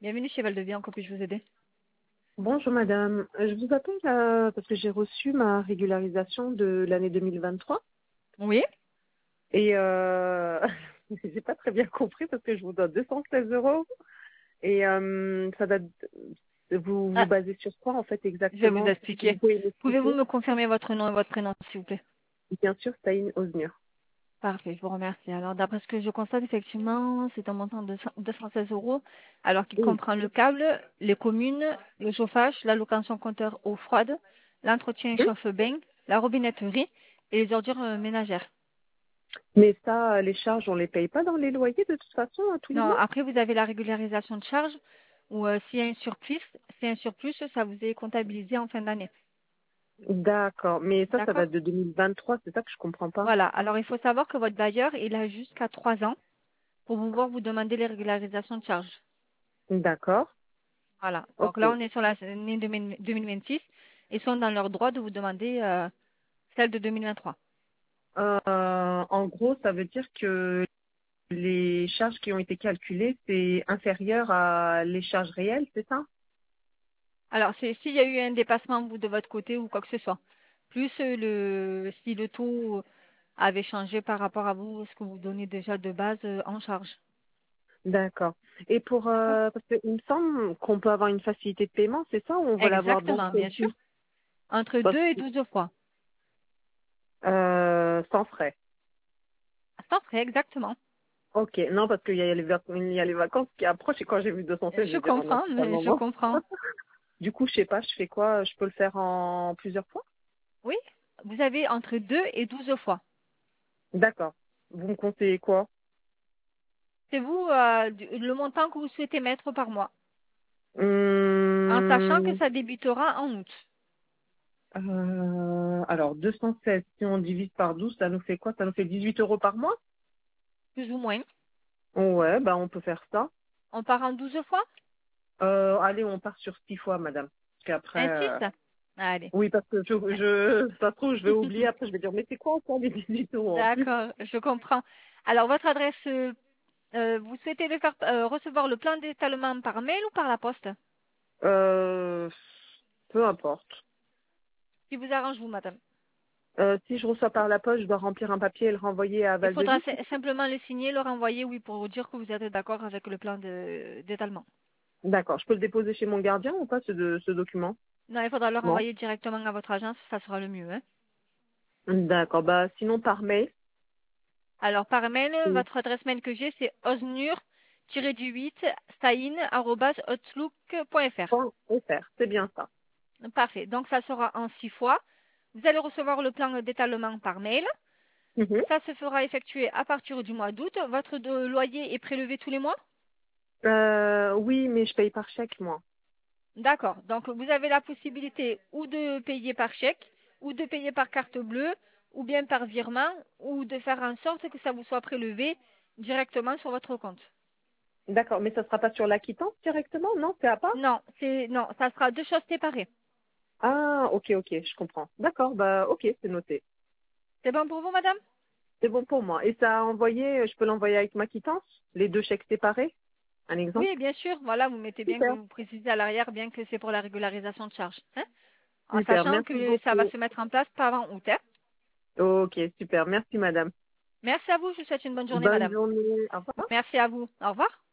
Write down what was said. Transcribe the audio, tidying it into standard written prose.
Bienvenue chez Val-de-Vie, en quoi puis-je vous aider? Bonjour madame, je vous appelle parce que j'ai reçu ma régularisation de l'année 2023 Oui? et j'ai pas très bien compris parce que je vous donne 216 euros et ça date, vous vous Ah, basez sur quoi en fait je vais vous exactement? Si vous expliquer. pouvez Pouvez-vous m'expliquer? me confirmer votre nom et votre prénom, s'il vous plaît? Bien sûr, Taïn Oznur. Parfait, je vous remercie. Alors, d'après ce que je constate, effectivement, c'est un montant de 216 euros, alors qu'il Oui, comprend le câble, les communes, le chauffage, la location compteur eau froide, l'entretien oui. chauffe-bain, la robinetterie et les ordures ménagères. Mais ça, les charges, on les paye pas dans les loyers de toute façon tous les Non, mois? après, vous avez la régularisation de charges, ou s'il y a un surplus, ça vous est comptabilisé en fin d'année. D'accord, mais ça D'accord? date de 2023, c'est ça que je comprends pas. Voilà. Alors, il faut savoir que votre bailleur, il a jusqu'à 3 ans pour pouvoir vous demander les régularisations de charges. D'accord, Voilà. Donc ok. là, on est sur l'année 2026. Ils sont dans leur droit de vous demander celle de 2023. En gros, ça veut dire que les charges qui ont été calculées, c'est inférieur à les charges réelles, c'est ça? Alors, c'est s'il y a eu un dépassement vous de votre côté ou quoi que ce soit. Plus si le taux avait changé par rapport à vous, ce que vous donnez déjà de base en charge. D'accord. Et pour D'accord. parce qu'il me semble qu'on peut avoir une facilité de paiement, c'est ça, ou on va l'avoir d'un Exactement, seul bien sûr. coup? Entre Parce 2 et 12 fois. sans frais. Sans frais, exactement. Ok, non, parce qu'il y a il y a les vacances qui approchent et quand j'ai vu 216, Je j'ai dit, oh non, comprends, c'est pas le mais je moment. comprends. Du coup, je sais pas, je fais quoi? Je peux le faire en plusieurs fois? Oui, vous avez entre 2 et 12 fois. D'accord. Vous me conseillez quoi? C'est vous le montant que vous souhaitez mettre par mois, en sachant que Hum, ça débutera en août, alors, 216, si on divise par 12, ça nous fait quoi? Ça nous fait 18 euros par mois? plus ou moins. Ouais, bah on peut faire ça. On part en 12 fois? Allez, on part sur 6 fois, madame. Parce qu'après, Un 6. Allez. oui, parce que ça se trouve, je vais oublier. Après, je vais dire, mais c'est quoi encore les 18 euros en plus? D'accord, je comprends. Alors, votre adresse, vous souhaitez recevoir le plan d'étalement par mail ou par la poste? Euh, peu importe. Si vous arrange vous, madame. Si je reçois par la poste, je dois remplir un papier et le renvoyer à Il faudra Val-de-Vie. simplement le signer, le renvoyer, oui, pour vous dire que vous êtes d'accord avec le plan d'étalement. D'accord. Je peux le déposer chez mon gardien ou pas, ce document? Non, il faudra le Non. renvoyer directement à votre agence, ça sera le mieux, hein. D'accord. Bah, sinon, par mail. Alors, par mail, Oui. votre adresse mail que j'ai, c'est oznur-du-8stain@outlook.fr. Point .fr. C'est bien ça. Parfait. Donc, ça sera en 6 fois. Vous allez recevoir le plan d'étalement par mail. Mhm. Ça se fera effectuer à partir du mois d'août. Votre loyer est prélevé tous les mois? Oui, mais je paye par chèque, moi. D'accord. Donc, vous avez la possibilité ou de payer par chèque, ou de payer par carte bleue, ou bien par virement, ou de faire en sorte que ça vous soit prélevé directement sur votre compte. D'accord, mais ça sera pas sur la quittance directement, non? C'est à part? Non, ça sera deux choses séparées. Ah, ok, ok, je comprends. D'accord, bah ok, c'est noté. C'est bon pour vous, madame? C'est bon pour moi. Et ça a envoyé, je peux l'envoyer avec ma quittance? Les deux chèques séparés? Un Oui, exemple? bien sûr. Voilà, vous mettez bien que Super, vous précisez à l'arrière, bien que c'est pour la régularisation de charges, hein, en super, sachant merci que ça va beaucoup. se mettre en place pas avant août, hein. Ok, super, merci madame. Merci à vous. Je vous souhaite une bonne journée, Bonne madame. journée, au revoir. Merci à vous. Au revoir.